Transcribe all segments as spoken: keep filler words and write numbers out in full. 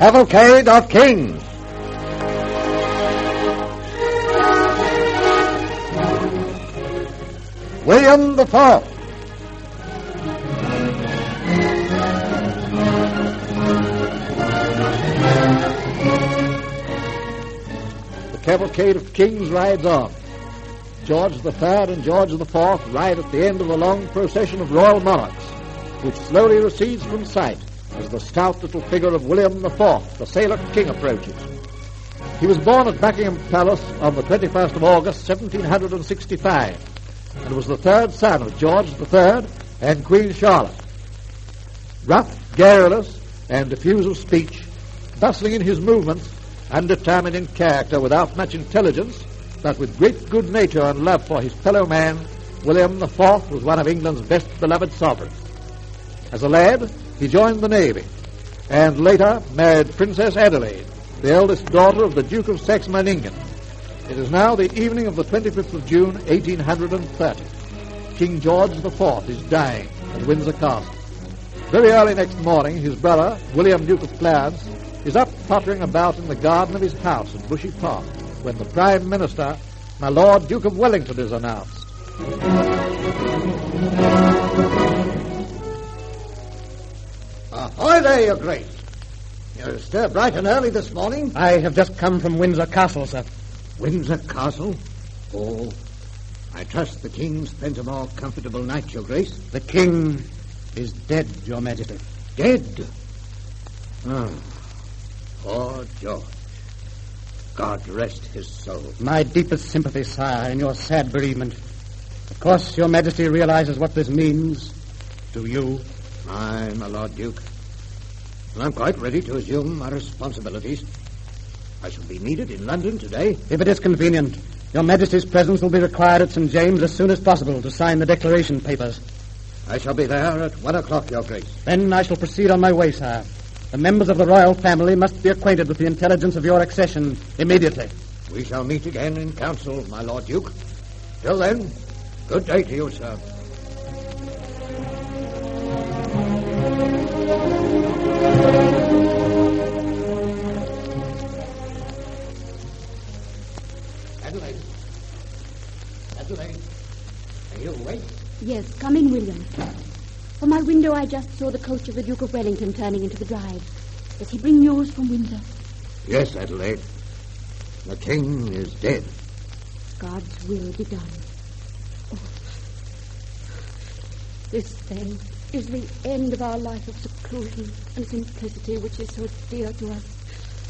Cavalcade of Kings. William the Fourth. The cavalcade of kings rides on. George the Third and George the Fourth ride at the end of the long procession of royal monarchs, which slowly recedes from sight as the stout little figure of William the Fourth, the sailor king, approaches. He was born at Buckingham Palace on the twenty-first of August, seventeen sixty-five, and was the third son of George the Third and Queen Charlotte. Rough, garrulous, and diffuse of speech, bustling in his movements, undetermined in character, without much intelligence, but with great good nature and love for his fellow man, William the Fourth was one of England's best beloved sovereigns. As a lad, he joined the Navy, and later married Princess Adelaide, the eldest daughter of the Duke of Saxe-Meiningen. It is now the evening of the twenty-fifth of June, eighteen thirty. King George the Fourth is dying at Windsor Castle. Very early next morning, his brother, William Duke of Clarence, is up pottering about in the garden of his house at Bushy Park when the Prime Minister, my Lord Duke of Wellington, is announced. Ahoy there, Your Grace. You're stir bright and early this morning? I have just come from Windsor Castle, sir. Windsor Castle? Oh, I trust the King spent a more comfortable night, Your Grace. The King is dead, Your Majesty. Dead? Oh, poor George. God rest his soul. My deepest sympathy, sire, in your sad bereavement. Of course, Your Majesty realizes what this means to you. Aye, my Lord Duke. And I'm quite ready to assume my responsibilities. I shall be needed in London today. If it is convenient, Your Majesty's presence will be required at Saint James as soon as possible to sign the declaration papers. I shall be there at one o'clock, Your Grace. Then I shall proceed on my way, sire. The members of the royal family must be acquainted with the intelligence of your accession immediately. We shall meet again in council, my Lord Duke. Till then, good day to you, sir. Adelaide. Adelaide. Are you awake? Yes, come in, William. From my window I just saw the coach of the Duke of Wellington turning into the drive. Does he bring news from Windsor? Yes, Adelaide. The King is dead. God's will be done. Oh. This, then, is the end of our life of seclusion and simplicity which is so dear to us.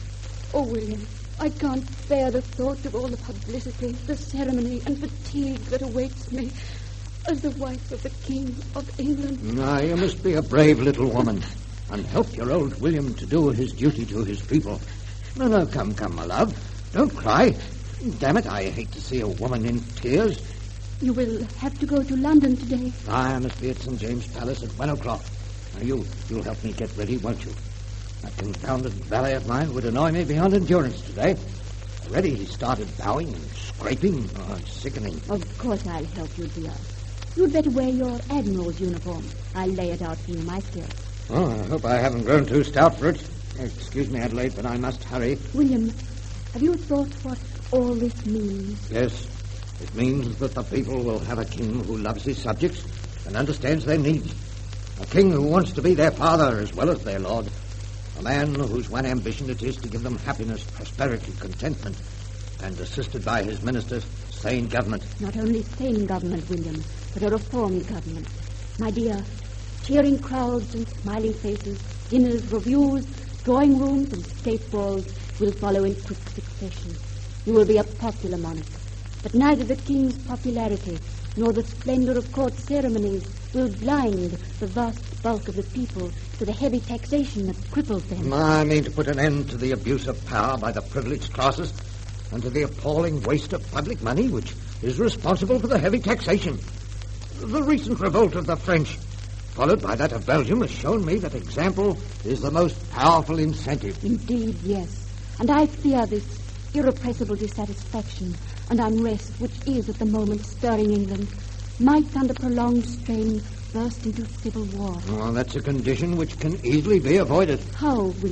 Oh, William, I can't bear the thought of all the publicity, the ceremony and fatigue that awaits me as the wife of the King of England. Now, you must be a brave little woman and help your old William to do his duty to his people. No, no, come, come, my love. Don't cry. Damn it, I hate to see a woman in tears. You will have to go to London today. I must be at Saint James Palace at one o'clock. Now, you, you'll help me get ready, won't you? That confounded valet of mine would annoy me beyond endurance today. Already he started bowing and scraping. Oh, it's sickening. Of course I'll help you, dear. You'd better wear your Admiral's uniform. I'll lay it out for you myself. Oh, I hope I haven't grown too stout for it. Excuse me, Adelaide, but I must hurry. William, have you thought what all this means? Yes, it means that the people will have a king who loves his subjects and understands their needs. A king who wants to be their father as well as their lord. A man whose one ambition it is to give them happiness, prosperity, contentment, and assisted by his ministers, sane government. Not only sane government, William, but a reformed government. My dear, cheering crowds and smiling faces, dinners, reviews, drawing rooms and state balls will follow in quick succession. You will be a popular monarch. But neither the king's popularity nor the splendor of court ceremonies will blind the vast bulk of the people to the heavy taxation that cripples them. I mean to put an end to the abuse of power by the privileged classes and to the appalling waste of public money which is responsible for the heavy taxation. The recent revolt of the French, followed by that of Belgium, has shown me that example is the most powerful incentive. Indeed, yes. And I fear this irrepressible dissatisfaction and unrest which is at the moment stirring England might, under prolonged strain, burst into civil war. Well, that's a condition which can easily be avoided. How, William?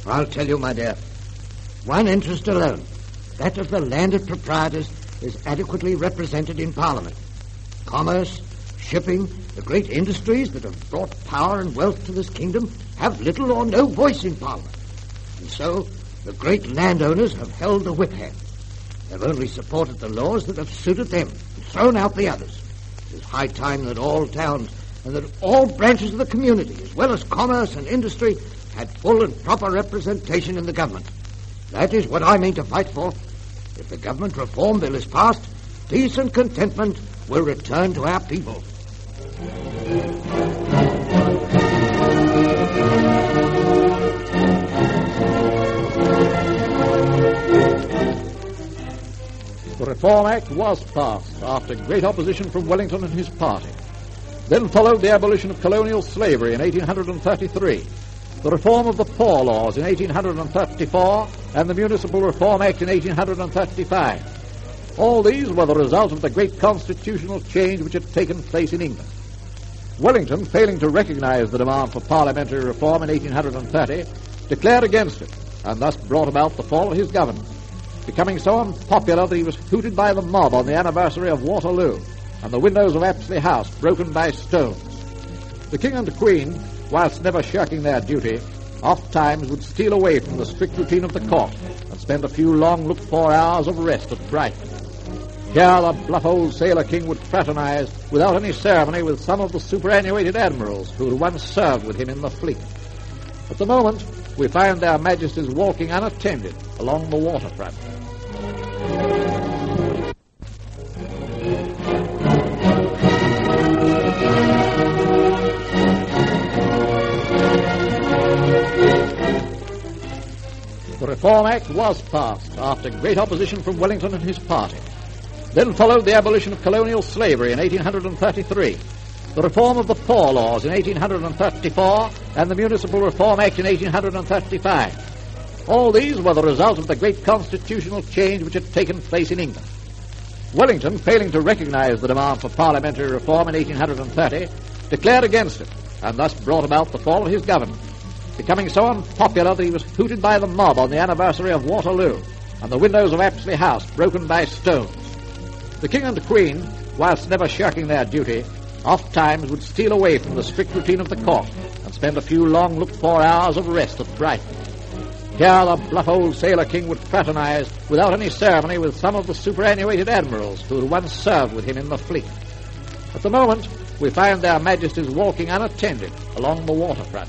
I'll tell you, my dear. One interest alone, that of the landed proprietors, is adequately represented in Parliament. Commerce, shipping, the great industries that have brought power and wealth to this kingdom have little or no voice in Parliament. And so, the great landowners have held the whip hand. They've only supported the laws that have suited them and thrown out the others. It is high time that all towns and that all branches of the community, as well as commerce and industry, had full and proper representation in the government. That is what I mean to fight for. If the government reform bill is passed, peace and contentment will return to our people. The Reform Act was passed after great opposition from Wellington and his party. Then followed the abolition of colonial slavery in eighteen thirty-three, the reform of the Poor Laws in eighteen thirty-four, and the Municipal Reform Act in eighteen thirty-five. All these were the result of the great constitutional change which had taken place in England. Wellington, failing to recognize the demand for parliamentary reform in eighteen thirty, declared against it, and thus brought about the fall of his government, becoming so unpopular that he was hooted by the mob on the anniversary of Waterloo, and the windows of Apsley House broken by stones. The King and Queen, whilst never shirking their duty, oft times would steal away from the strict routine of the court and spend a few long looked-for hours of rest at Brighton. Here the bluff old sailor king would fraternize without any ceremony with some of the superannuated admirals who had once served with him in the fleet. At the moment, we find their majesties walking unattended along the waterfront. The Reform Act was passed after great opposition from Wellington and his party. Then followed the abolition of colonial slavery in eighteen thirty-three, the reform of the Poor Laws in eighteen thirty-four, and the Municipal Reform Act in eighteen thirty-five. All these were the result of the great constitutional change which had taken place in England. Wellington, failing to recognize the demand for parliamentary reform in eighteen thirty, declared against it, and thus brought about the fall of his government, becoming so unpopular that he was hooted by the mob on the anniversary of Waterloo, and the windows of Apsley House broken by stones. The King and Queen, whilst never shirking their duty, oft times would steal away from the strict routine of the court and spend a few long looked-for hours of rest at Brighton. Here the bluff old sailor king would fraternize without any ceremony with some of the superannuated admirals who had once served with him in the fleet. At the moment, we find their majesties walking unattended along the waterfront.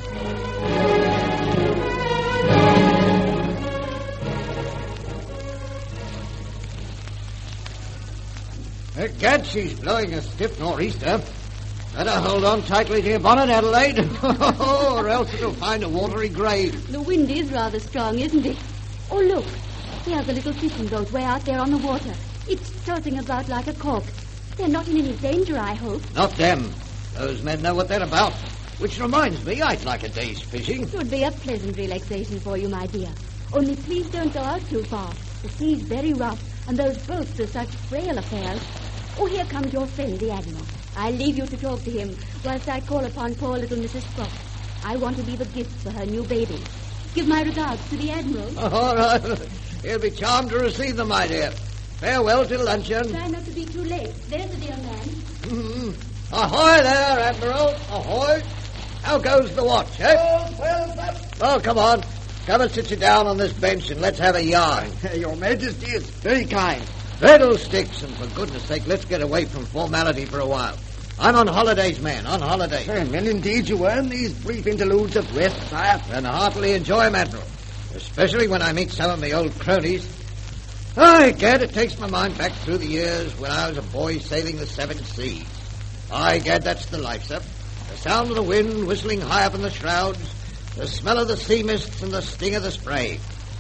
Egad, she's blowing a stiff nor'easter. Better hold on tightly to your bonnet, Adelaide, or else it'll find a watery grave. The wind is rather strong, isn't it? Oh, look. There's a little fishing boat way out there on the water. It's tossing about like a cork. They're not in any danger, I hope. Not them. Those men know what they're about. Which reminds me, I'd like a day's fishing. It would be a pleasant relaxation for you, my dear. Only please don't go out too far. The sea's very rough, and those boats are such frail affairs. Oh, here comes your friend, the Admiral. I'll leave you to talk to him whilst I call upon poor little Missus Scott. I want to be the gift for her new baby. Give my regards to the Admiral. All right. He'll be charmed to receive them, my dear. Farewell till luncheon. Try not to be too late. There's the dear man. Mm-hmm. Ahoy there, Admiral. Ahoy. How goes the watch, eh? Oh, well, that's... Oh, come on. Come and sit you down on this bench and let's have a yarn. Your Majesty is very kind. Fiddlesticks, and for goodness sake, let's get away from formality for a while. I'm on holidays, man, on holidays. Well, indeed you earn these brief interludes of rest, sire. And heartily enjoy 'em, Admiral. Especially when I meet some of my old cronies. I get it takes my mind back through the years when I was a boy sailing the seven seas. I get that's the life, sir. The sound of the wind whistling high up in the shrouds, the smell of the sea mists and the sting of the spray.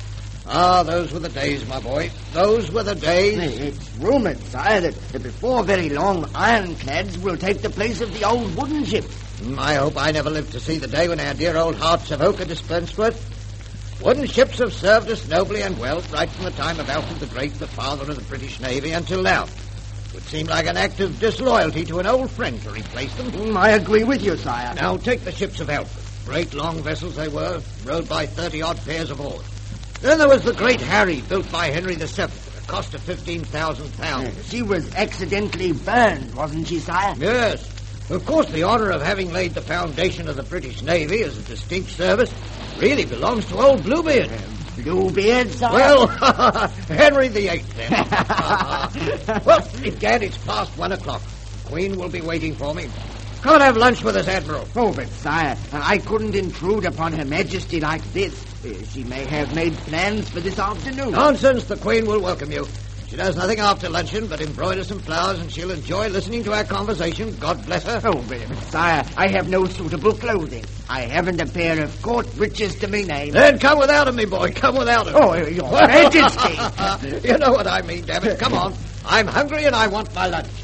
Ah, those were the days, my boy. Those were the days. It's rumoured, sire, that before very long ironclads will take the place of the old wooden ships. I hope I never live to see the day when our dear old hearts of oak are dispensed with. Wooden ships have served us nobly and well right from the time of Alfred the Great, the father of the British Navy, until now. It would seem like an act of disloyalty to an old friend to replace them. Mm, I agree with you, sire. Now, take the ships of Alfred. Great long vessels they were, rowed by thirty-odd pairs of oars. Then there was the Great Harry, built by Henry the Seventh, at a cost of fifteen thousand pounds. She was accidentally burned, wasn't she, sire? Yes. Of course, the honour of having laid the foundation of the British Navy as a distinct service really belongs to old Bluebeard. Bluebeard, sire? Well, Henry the Eighth, then. Well, Egad, it's past one o'clock. The Queen will be waiting for me. Come and have lunch with us, Admiral. Oh, but, sire, I couldn't intrude upon Her Majesty like this. Uh, She may have made plans for this afternoon. Nonsense, the Queen will welcome you. She does nothing after luncheon but embroider some flowers, and she'll enjoy listening to our conversation. God bless her. Oh, but, but, sire, I have no suitable clothing. I haven't a pair of court breeches to me name. Then come without him, me boy. Come without him. Oh, Your Majesty. You know what I mean, damn it. Come on. I'm hungry and I want my lunch.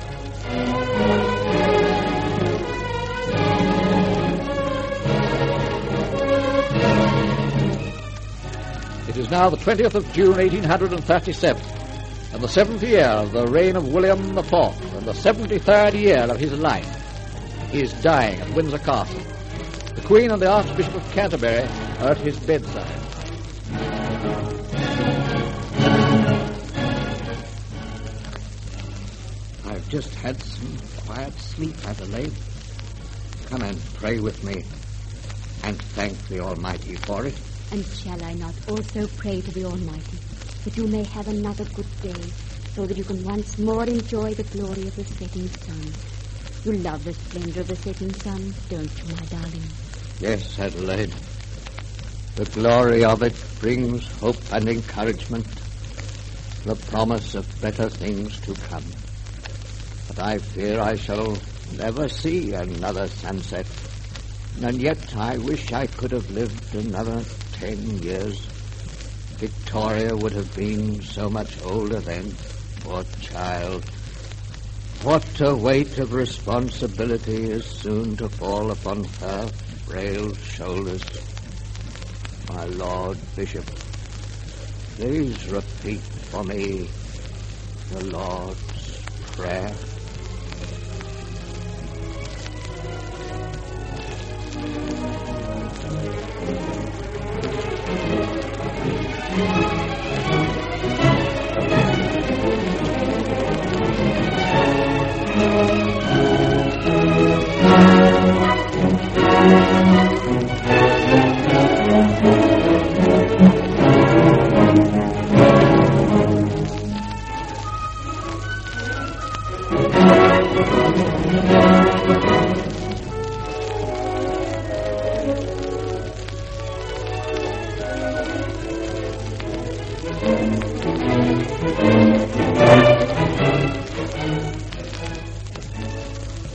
It is now the twentieth of June, eighteen thirty-seven, and the seventh year of the reign of William the Fourth, and the seventy-third year of his life. He is dying at Windsor Castle. The Queen and the Archbishop of Canterbury are at his bedside. I've just had some quiet sleep, Adelaide. Come and pray with me and thank the Almighty for it. And shall I not also pray to the Almighty that you may have another good day, so that you can once more enjoy the glory of the setting sun? You love the splendor of the setting sun, don't you, my darling? Yes, Adelaide. The glory of it brings hope and encouragement, the promise of better things to come. But I fear I shall never see another sunset, and yet I wish I could have lived another ten years. Victoria would have been so much older then, poor child. What a weight of responsibility is soon to fall upon her frail shoulders. My Lord Bishop, please repeat for me the Lord's Prayer. Thank you.